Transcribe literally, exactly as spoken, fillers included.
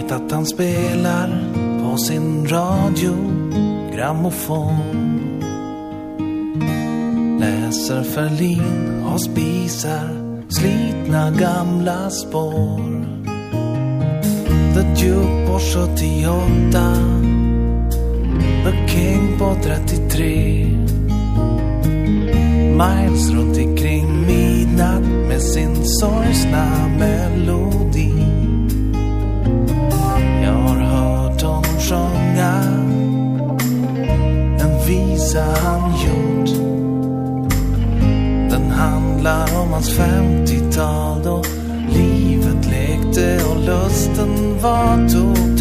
vet att han spelar på sin radio grammofon. Läser Ferlin och spisar slitna gamla spår. The Duke på sjuttioåtta, The King på trettiotre. Miles runt ikring midnatt med sin sorgsna melodi. Jag har hört honom sjunga en visa han gjort. Den handlar om hans femtiotal då livet lekte och lusten var tom.